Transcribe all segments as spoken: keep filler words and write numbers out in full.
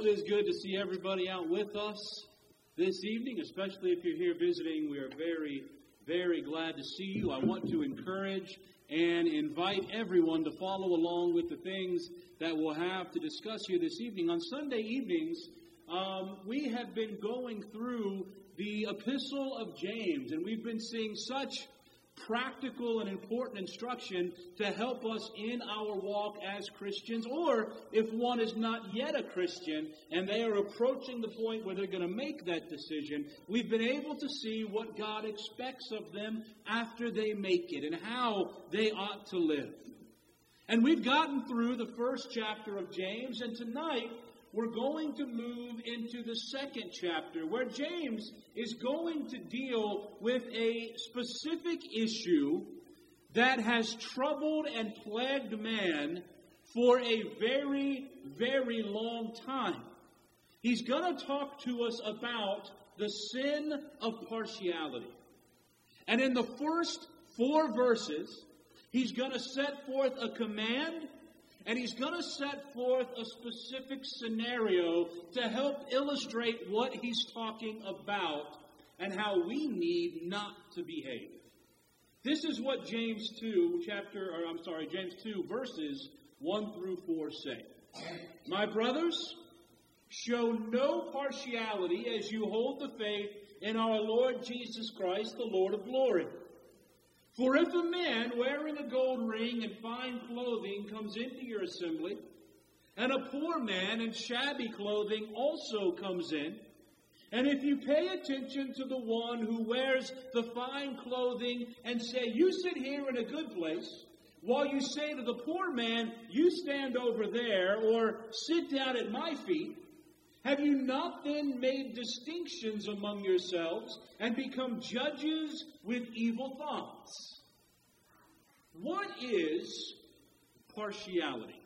Well, it is good to see everybody out with us this evening, especially if you're here visiting. We are very, very glad to see you. I want to encourage and invite everyone to follow along with the things that we'll have to discuss here this evening. On Sunday evenings, um, we have been going through the Epistle of James, and we've been seeing such practical and important instruction to help us in our walk as Christians, or if one is not yet a Christian and they are approaching the point where they're going to make that decision, we've been able to see what God expects of them after they make it and how they ought to live. And we've gotten through the first chapter of James, and tonight we're going to move into the second chapter, where James is going to deal with a specific issue that has troubled and plagued man for a very, very long time. He's going to talk to us about the sin of partiality. And in the first four verses, he's going to set forth a command, and he's going to set forth a specific scenario to help illustrate what he's talking about and how we need not to behave. This is what James two, chapter, or I'm sorry, James two, verses one through four say. My brothers, show no partiality as you hold the faith in our Lord Jesus Christ, the Lord of glory. For if a man wearing a gold ring and fine clothing comes into your assembly, and a poor man in shabby clothing also comes in, and if you pay attention to the one who wears the fine clothing and say, you sit here in a good place, while you say to the poor man, you stand over there, or sit down at my feet, have you not then made distinctions among yourselves and become judges with evil thoughts? What is partiality?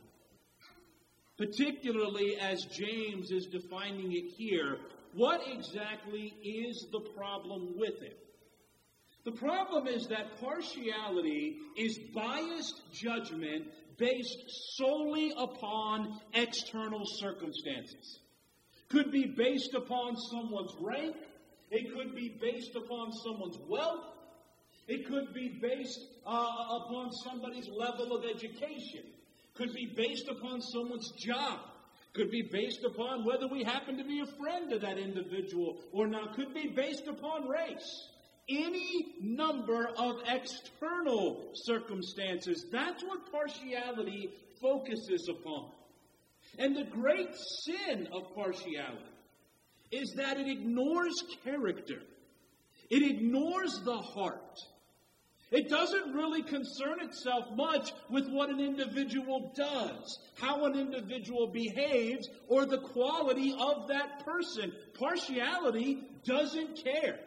Particularly as James is defining it here, what exactly is the problem with it? The problem is that partiality is biased judgment based solely upon external circumstances. Could be based upon someone's rank. It could be based upon someone's wealth. It could be based uh, upon somebody's level of education. Could be based upon someone's job. Could be based upon whether we happen to be a friend of that individual or not. Could be based upon race. Any number of external circumstances. That's what partiality focuses upon. And the great sin of partiality is that it ignores character. It ignores the heart. It doesn't really concern itself much with what an individual does, how an individual behaves, or the quality of that person. Partiality doesn't care.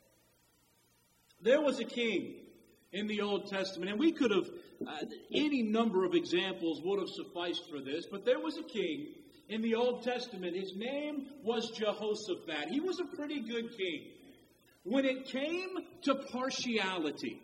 There was a king in the Old Testament, and we could have, uh, any number of examples would have sufficed for this, but there was a king in the Old Testament. His name was Jehoshaphat. He was a pretty good king. When it came to partiality,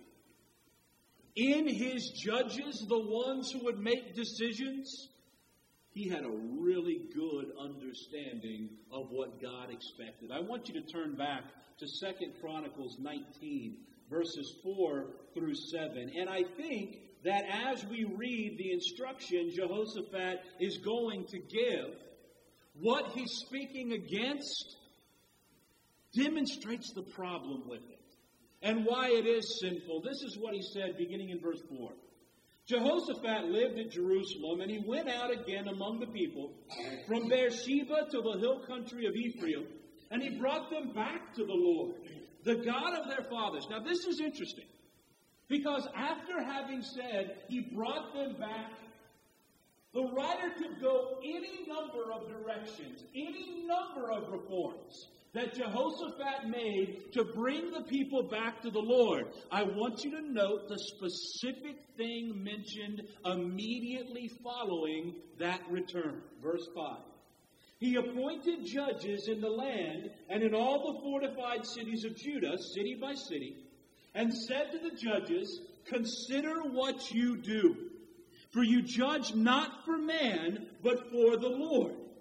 in his judges, the ones who would make decisions, he had a really good understanding of what God expected. I want you to turn back to Second Chronicles nineteen, verses four through seven. And I think that as we read the instruction Jehoshaphat is going to give, what he's speaking against demonstrates the problem with it and why it is sinful. This is what he said beginning in verse four. Jehoshaphat lived at Jerusalem, and he went out again among the people from Beersheba to the hill country of Ephraim, and he brought them back to the Lord, the God of their fathers. Now this is interesting, because after having said he brought them back, the writer could go any number of directions, any number of reforms that Jehoshaphat made to bring the people back to the Lord. I want you to note the specific thing mentioned immediately following that return. Verse five. He appointed judges in the land and in all the fortified cities of Judah, city by city, and said to the judges, consider what you do, for you judge not for man, but for the Lord.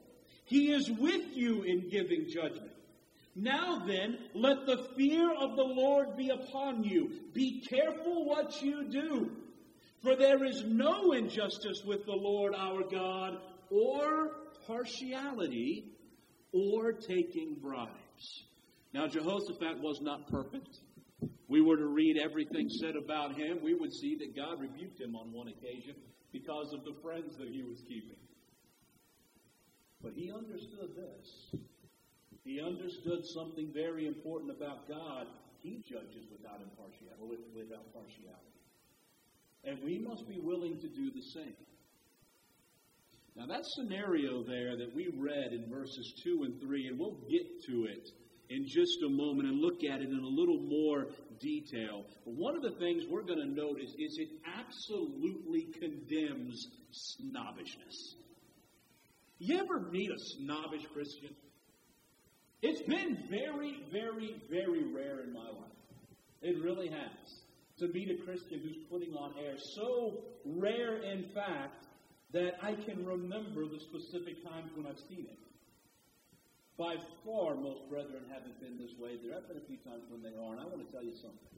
He is with you in giving judgment. Now then, let the fear of the Lord be upon you. Be careful what you do. For there is no injustice with the Lord our God, or partiality, or taking bribes. Now, Jehoshaphat was not perfect. We were to read everything said about him. We would see that God rebuked him on one occasion because of the friends that he was keeping. But he understood this. He understood something very important about God. He judges without impartiality, without partiality. And we must be willing to do the same. Now that scenario there that we read in verses two and three, and we'll get to it in just a moment and look at it in a little more detail. But one of the things we're going to notice is it absolutely condemns snobbishness. You ever meet a snobbish Christian? It's been very, very, very rare in my life. It really has. To meet a Christian who's putting on airs. So rare, in fact, that I can remember the specific times when I've seen it. By far, most brethren haven't been this way. There have been a few times when they are, and I want to tell you something.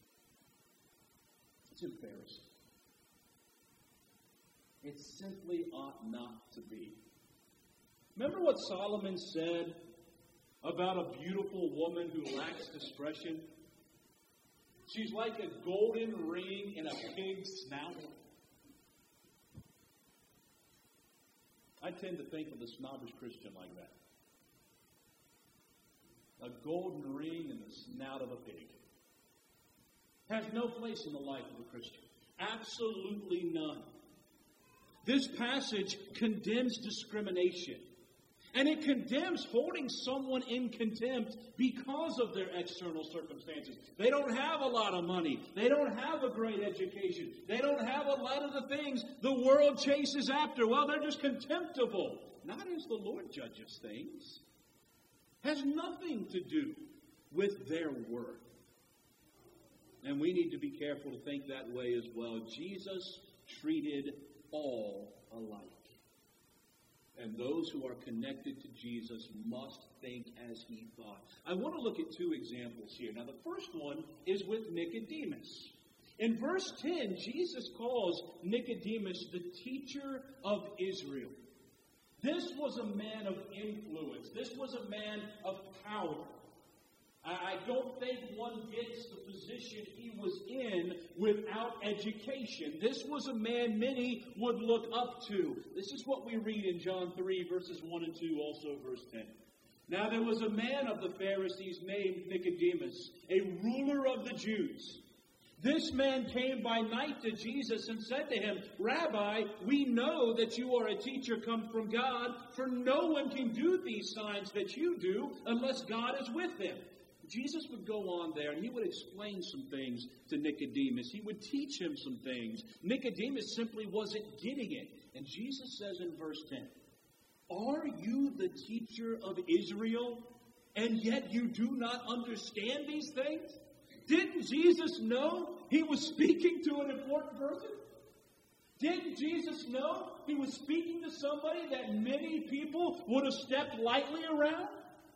It's embarrassing. It simply ought not to be. Remember what Solomon said about a beautiful woman who lacks discretion? She's like a golden ring in a pig's snout. I tend to think of the snobbish Christian like that. A golden ring in the snout of a pig. Has no place in the life of a Christian. Absolutely none. This passage condemns discrimination. And it condemns holding someone in contempt because of their external circumstances. They don't have a lot of money. They don't have a great education. They don't have a lot of the things the world chases after. Well, they're just contemptible. Not as the Lord judges things. Has nothing to do with their worth. And we need to be careful to think that way as well. Jesus treated all alike. And those who are connected to Jesus must think as he thought. I want to look at two examples here. Now, the first one is with Nicodemus. In verse ten, Jesus calls Nicodemus the teacher of Israel. This was a man of influence. This was a man of power. I don't think one gets the position he was in without education. This was a man many would look up to. This is what we read in John three, verses one and two, also verse ten. Now there was a man of the Pharisees named Nicodemus, a ruler of the Jews. This man came by night to Jesus and said to him, Rabbi, we know that you are a teacher come from God, for no one can do these signs that you do unless God is with him. Jesus would go on there and he would explain some things to Nicodemus. He would teach him some things. Nicodemus simply wasn't getting it. And Jesus says in verse ten, Are you the teacher of Israel, and yet you do not understand these things? Didn't Jesus know he was speaking to an important person? Didn't Jesus know he was speaking to somebody that many people would have stepped lightly around?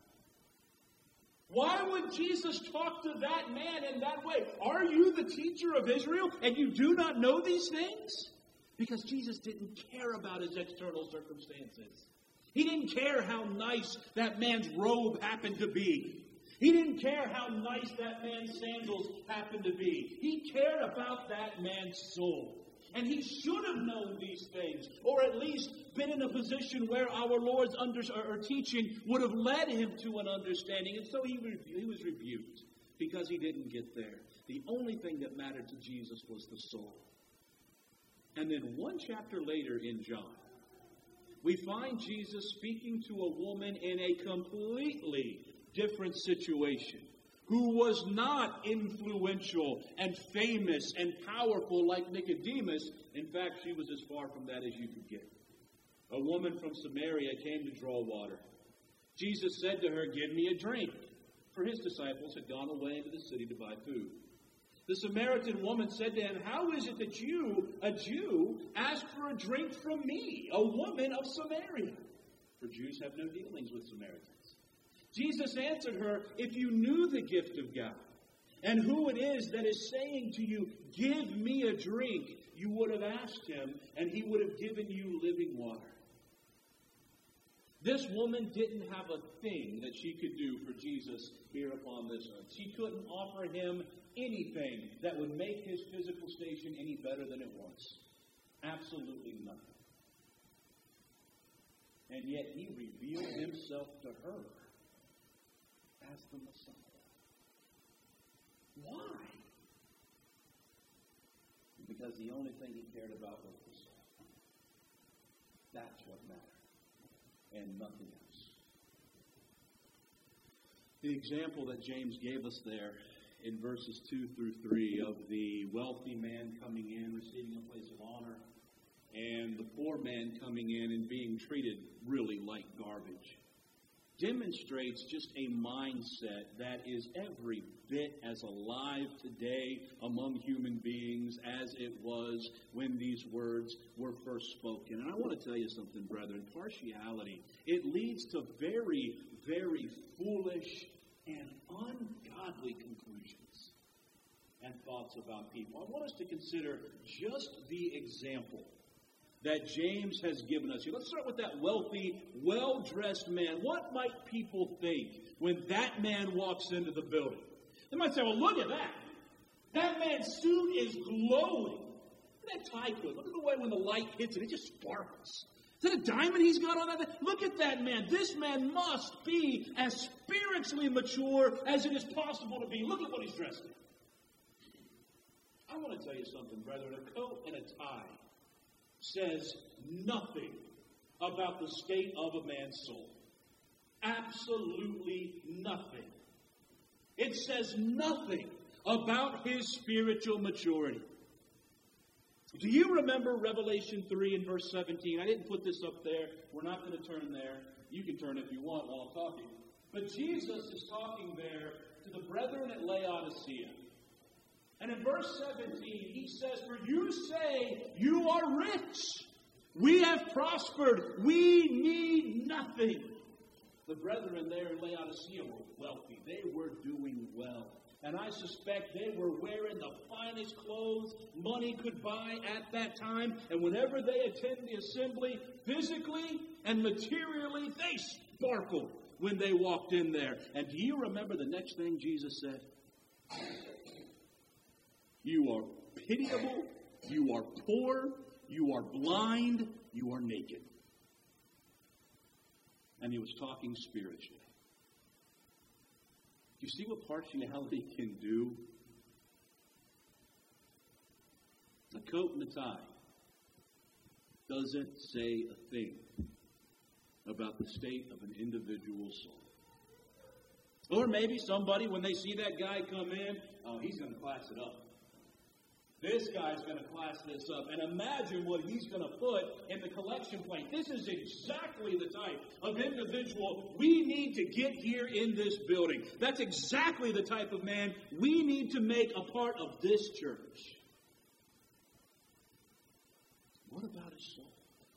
Why would Jesus talk to that man in that way? Are you the teacher of Israel and you do not know these things? Because Jesus didn't care about his external circumstances. He didn't care how nice that man's robe happened to be. He didn't care how nice that man's sandals happened to be. He cared about that man's soul. And he should have known these things, or at least been in a position where our Lord's under, or teaching would have led him to an understanding. And so he, he was rebuked because he didn't get there. The only thing that mattered to Jesus was the soul. And then one chapter later in John, we find Jesus speaking to a woman in a completely different situation, who was not influential and famous and powerful like Nicodemus. In fact, she was as far from that as you could get. A woman from Samaria came to draw water. Jesus said to her, Give me a drink. For his disciples had gone away into the city to buy food. The Samaritan woman said to him, How is it that you, a Jew, ask for a drink from me, a woman of Samaria? for Jews have no dealings with Samaritans. Jesus answered her, if you knew the gift of God, and who it is that is saying to you, give me a drink, you would have asked him, and he would have given you living water. This woman didn't have a thing that she could do for Jesus here upon this earth. She couldn't offer him anything that would make his physical station any better than it was. Absolutely nothing. And yet he revealed himself to her as the Messiah. Why? Because the only thing he cared about was the soul. That's what mattered. And nothing else. The example that James gave us there in verses two through three of the wealthy man coming in, receiving a place of honor, and the poor man coming in and being treated really like garbage, demonstrates just a mindset that is every bit as alive today among human beings as it was when these words were first spoken. And I want to tell you something, brethren. Partiality, it leads to very, very foolish and ungodly conclusions and thoughts about people. I want us to consider just the example that James has given us here. Let's start with that wealthy, well-dressed man. What might people think when that man walks into the building? They might say, well, look at that. That man's suit is glowing. Look at that tie coat. Look at the way when the light hits it, it just sparkles. Is that a diamond he's got on that? Look at that man. This man must be as spiritually mature as it is possible to be. Look at what he's dressed in. I want to tell you something, brethren. A coat and a tie says nothing about the state of a man's soul. Absolutely nothing. It says nothing about his spiritual maturity. Do you remember Revelation three and verse seventeen? I didn't put this up there. We're not going to turn there. You can turn if you want while I'm talking. But Jesus is talking there to the brethren at Laodicea. And in verse seventeen, he says, for you say you are rich. We have prospered. We need nothing. The brethren there in Laodicea were wealthy. They were doing well. And I suspect they were wearing the finest clothes money could buy at that time. And whenever they attended the assembly, physically and materially, they sparkled when they walked in there. And do you remember the next thing Jesus said? You are pitiable, you are poor, you are blind, you are naked. And he was talking spiritually. Do you see what partiality can do? A coat and a tie doesn't say a thing about the state of an individual soul. Or maybe somebody, when they see that guy come in, oh, he's going to class it up. This guy's going to class this up. And imagine what he's going to put in the collection plate. This is exactly the type of individual we need to get here in this building. That's exactly the type of man we need to make a part of this church. What about his soul?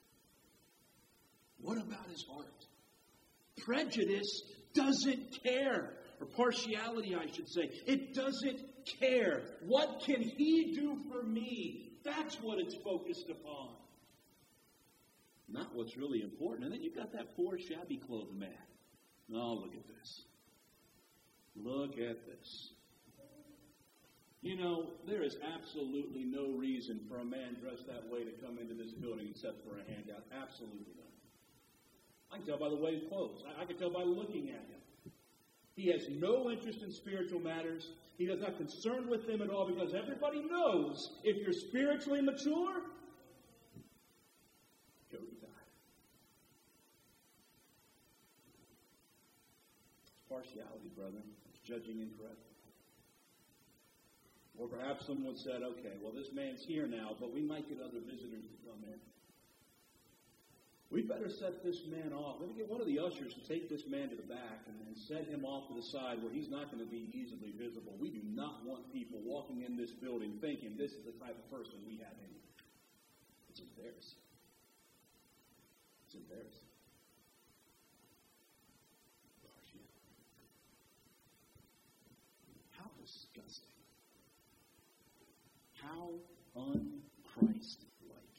What about his heart? Prejudice doesn't care. Or partiality, I should say. It doesn't care. What can he do for me? That's what it's focused upon. Not what's really important. And then you've got that poor, shabby clothed man. Oh, look at this. Look at this. You know, there is absolutely no reason for a man dressed that way to come into this building except for a handout. Absolutely none. I can tell by the way he clothes. I, I can tell by looking at him. He has no interest in spiritual matters. He is not concerned with them at all because everybody knows if you're spiritually mature, go to die. It's partiality, brethren. It's judging incorrectly. Or perhaps someone said, okay, well, this man's here now, but we might get other visitors to come in. We better set this man off. Let me get one of the ushers to take this man to the back and, and set him off to the side where he's not going to be easily visible. We do not want people walking in this building thinking this is the type of person we have in here. It's embarrassing. It's embarrassing. un-Christ-like.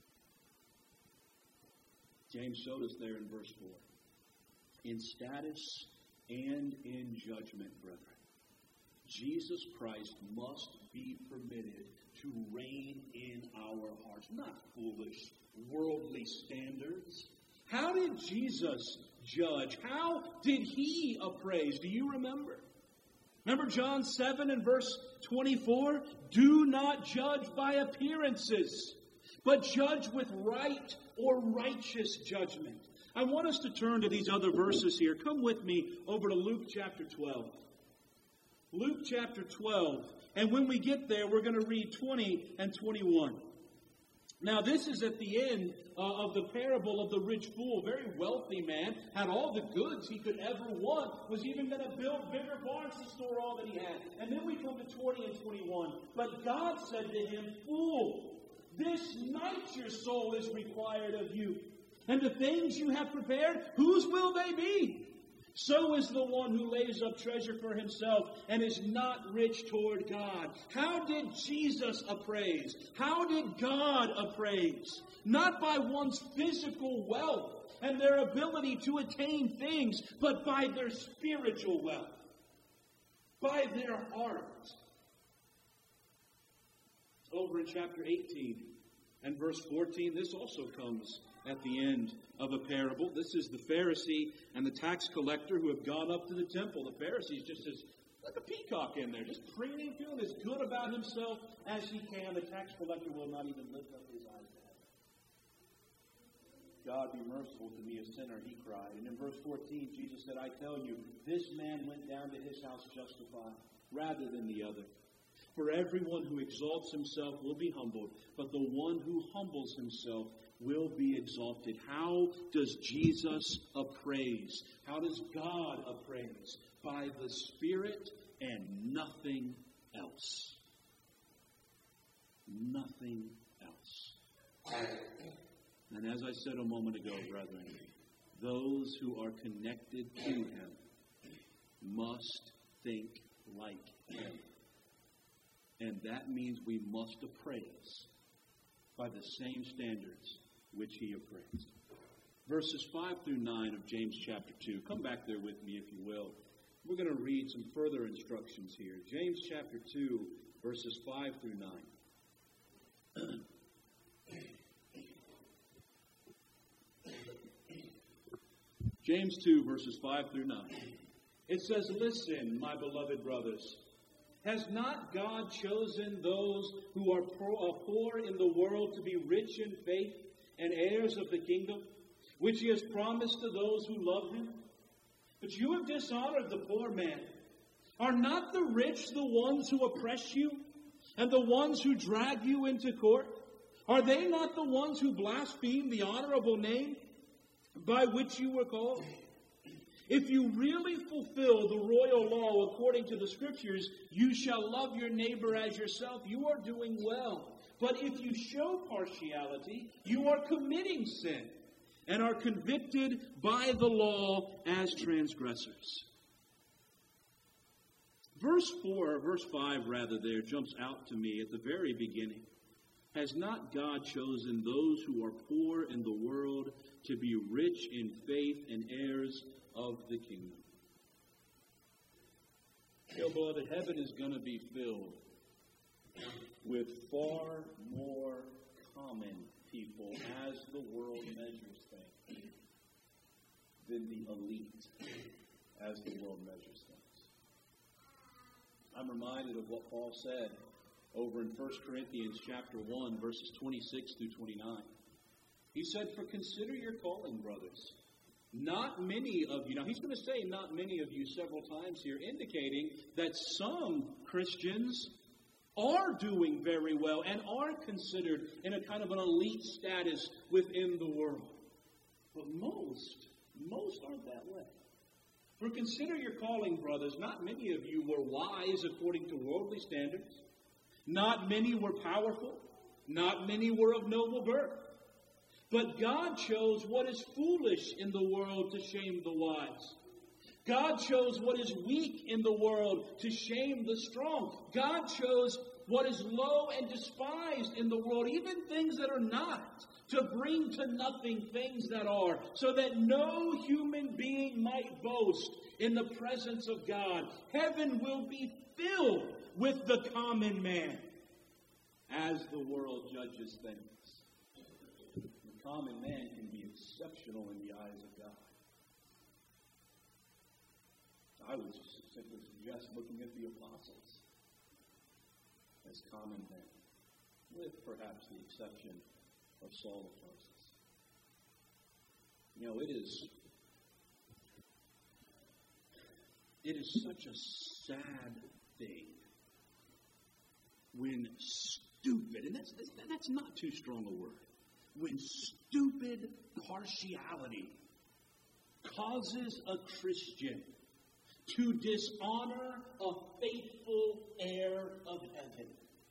James showed us there in verse four. In status and in judgment, brethren, Jesus Christ must be permitted to reign in our hearts, not foolish, worldly standards. How did Jesus judge? How did he appraise? Do you remember? Remember John seven and verse twenty-four? Do not judge by appearances, but judge with right or righteous judgment. I want us to turn to these other verses here. Come with me over to Luke chapter twelve. Luke chapter twelve. And when we get there, we're going to read twenty and twenty-one. Now, this is at the end uh, of the parable of the rich fool. Very wealthy man, had all the goods he could ever want, was even going to build bigger barns to store all that he had. And then we come to twenty and twenty-one. But God said to him, Fool, this night your soul is required of you. And the things you have prepared, whose will they be? So is the one who lays up treasure for himself and is not rich toward God. How did Jesus appraise? How did God appraise? Not by one's physical wealth and their ability to attain things, but by their spiritual wealth, by their heart. Over in chapter eighteen and verse fourteen, this also comes at the end of a parable. This is the Pharisee and the tax collector who have gone up to the temple. The Pharisee's just as like a peacock in there, just preening, feeling as good about himself as he can. The tax collector will not even lift up his eyes to heaven. God, be merciful to me, a sinner, he cried. And in verse fourteen, Jesus said, I tell you, this man went down to his house justified rather than the other. For everyone who exalts himself will be humbled, but the one who humbles himself will be exalted. How does Jesus appraise? How does God appraise? By the Spirit and nothing else. Nothing else. And as I said a moment ago, brethren, those who are connected to him must think like him. And that means we must appraise by the same standards which he appraised. Verses five through nine of James chapter two. Come back there with me if you will. We're going to read some further instructions here. James chapter two, verses five through nine. James two, verses five through nine. It says, Listen, my beloved brothers, has not God chosen those who are poor in the world to be rich in faith and heirs of the kingdom, which he has promised to those who love him? But you have dishonored the poor man. Are not the rich the ones who oppress you, and the ones who drag you into court? Are they not the ones who blaspheme the honorable name by which you were called? If you really fulfill the royal law according to the Scriptures, you shall love your neighbor as yourself. You are doing well. But if you show partiality, you are committing sin and are convicted by the law as transgressors. Verse four, or verse five rather there, jumps out to me at the very beginning. Has not God chosen those who are poor in the world to be rich in faith and heirs of the kingdom? Dear beloved, heaven is going to be filled with far more common people as the world measures things than the elite as the world measures things. I'm reminded of what Paul said over in First Corinthians chapter one, verses twenty-six through twenty-nine. He said, For consider your calling, brothers. Not many of you, now he's going to say not many of you several times here, indicating that some Christians are doing very well and are considered in a kind of an elite status within the world. But most, most aren't that way. For consider your calling, brothers. Not many of you were wise according to worldly standards. Not many were powerful. Not many were of noble birth. But God chose what is foolish in the world to shame the wise. God chose what is weak in the world to shame the strong. God chose what is low and despised in the world, even things that are not, to bring to nothing things that are, so that no human being might boast in the presence of God. Heaven will be filled with the common man as the world judges things. The common man can be exceptional in the eyes of God. I would simply suggest looking at the apostles as common men, with perhaps the exception of Saul of Tarsus. You know, it is it is such a sad thing when stupid, and that's that's not too strong a word, when stupid partiality causes a Christian to dishonor a faithful heir of heaven.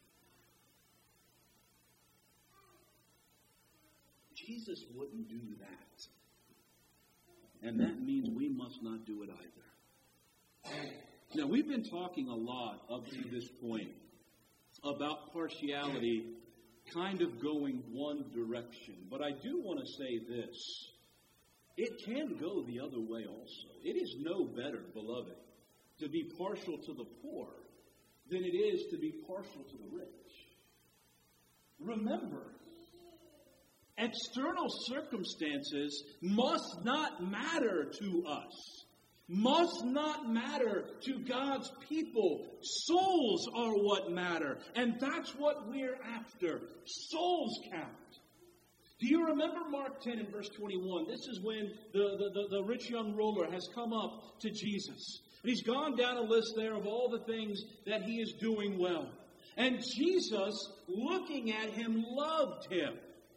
Jesus wouldn't do that. And that means we must not do it either. Now, we've been talking a lot up to this point about partiality kind of going one direction. But I do want to say this. It can go the other way also. It is no better, beloved, to be partial to the poor than it is to be partial to the rich. Remember, external circumstances must not matter to us, must not matter to God's people. Souls are what matter, and that's what we're after. Souls count. Do you remember Mark ten and verse twenty-one? This is when the, the, the, the rich young ruler has come up to Jesus. And he's gone down a list there of all the things that he is doing well. And Jesus, looking at him, loved him.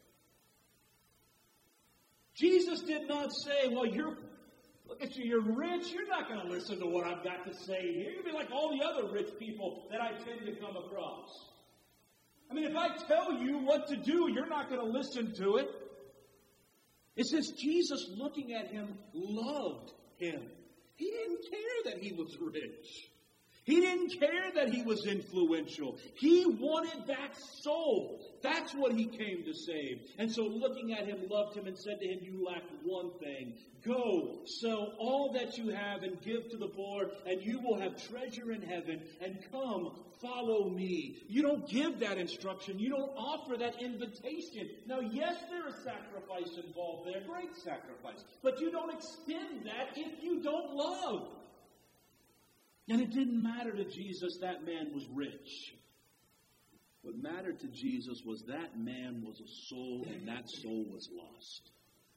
Jesus did not say, well, you're, look at you, you're rich. You're not going to listen to what I've got to say here. You're going to be like all the other rich people that I tend to come across. I mean, if I tell you what to do, you're not going to listen to it. It says Jesus, looking at him, loved him. He didn't care that he was rich. He didn't care that he was influential. He wanted that soul. That's what he came to save. And so looking at him, loved him and said to him, you lack one thing. Go, sell all that you have and give to the poor, and you will have treasure in heaven. And come, follow me. You don't give that instruction. You don't offer that invitation. Now, yes, there is sacrifice involved there. Great sacrifice. But you don't extend that if you don't love. And it didn't matter to Jesus that man was rich. What mattered to Jesus was that man was a soul, and that soul was lost.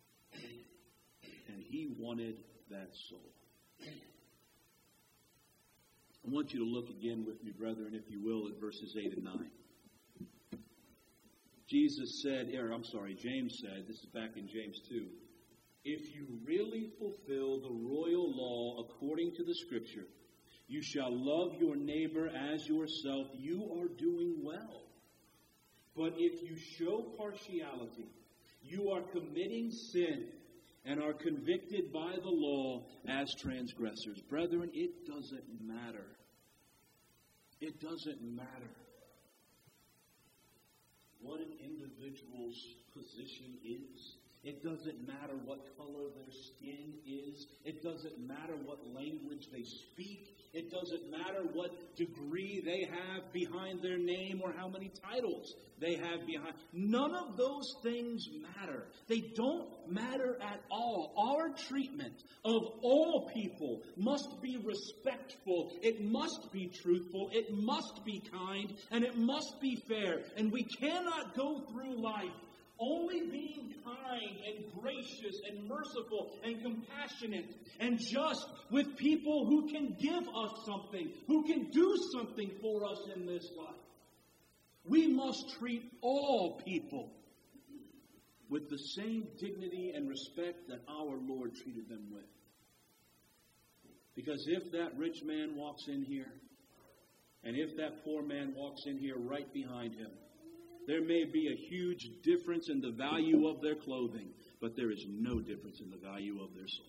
And he wanted that soul. I want you to look again with me, brethren, if you will, at verses eight and nine. Jesus said, or I'm sorry, James said, this is back in James two, if you really fulfill the royal law according to the Scripture, you shall love your neighbor as yourself. You are doing well. But if you show partiality, you are committing sin and are convicted by the law as transgressors. Brethren, it doesn't matter. It doesn't matter what an individual's position is. It doesn't matter what color their skin is. It doesn't matter what language they speak. It doesn't matter what degree they have behind their name or how many titles they have behind. None of those things matter. They don't matter at all. Our treatment of all people must be respectful. It must be truthful. It must be kind. And it must be fair. And we cannot go through life only being kind and gracious and merciful and compassionate and just with people who can give us something, who can do something for us in this life. We must treat all people with the same dignity and respect that our Lord treated them with. Because if that rich man walks in here, and if that poor man walks in here right behind him, there may be a huge difference in the value of their clothing, but there is no difference in the value of their soul.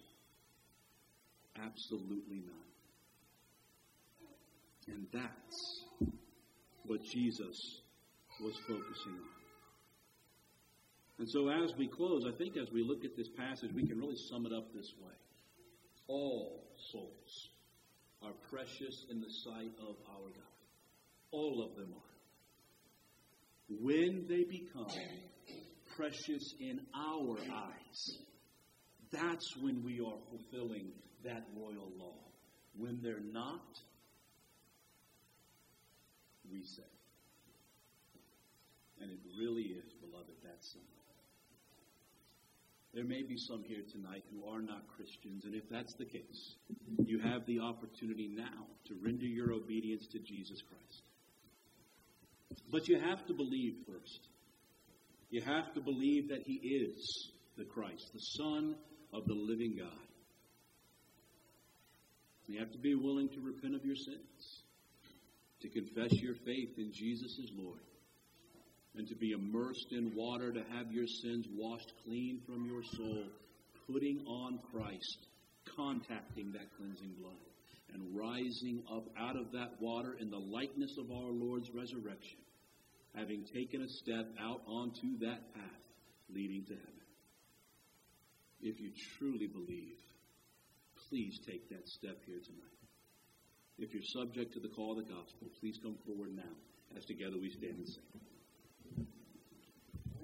Absolutely none. And that's what Jesus was focusing on. And so as we close, I think as we look at this passage, we can really sum it up this way. All souls are precious in the sight of our God. All of them are. When they become precious in our eyes, that's when we are fulfilling that royal law. When they're not, we say. And it really is, beloved, that simple. There may be some here tonight who are not Christians, and if that's the case, you have the opportunity now to render your obedience to Jesus Christ. But you have to believe first. You have to believe that He is the Christ, the Son of the living God. You have to be willing to repent of your sins, to confess your faith in Jesus as Lord, and to be immersed in water to have your sins washed clean from your soul, putting on Christ, contacting that cleansing blood, and rising up out of that water in the likeness of our Lord's resurrection, having taken a step out onto that path leading to heaven. If you truly believe, please take that step here tonight. If you're subject to the call of the gospel, please come forward now as together we stand and sing.